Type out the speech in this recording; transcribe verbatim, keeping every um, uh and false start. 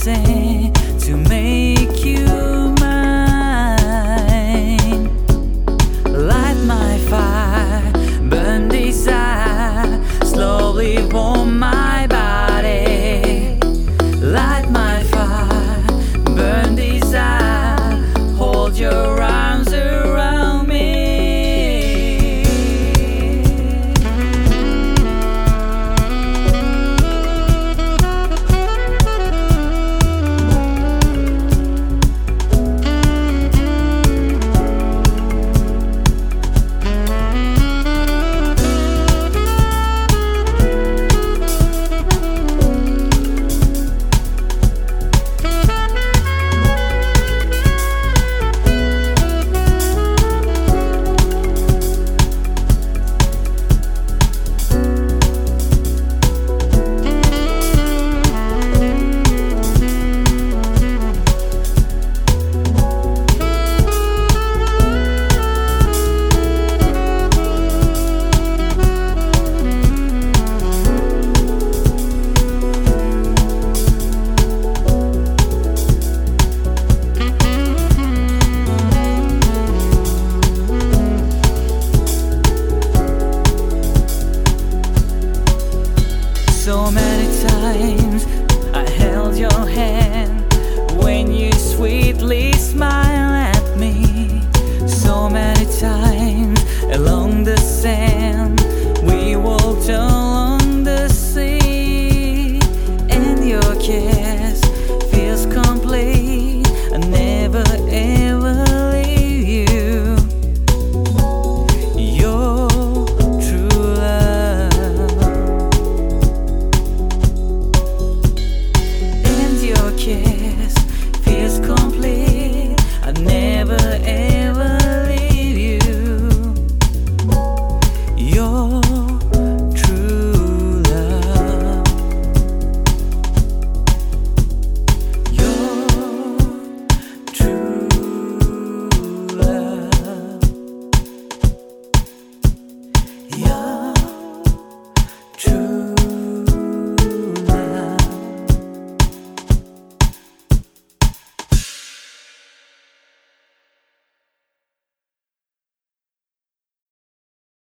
say to make you mine. Light my fire, burn desire, slowly warm my body. Light my fire, burn desire, hold your arms around me. So many times I held your hand when you sweetly smiled at me. So many times along the sand we walked along the sea, and your care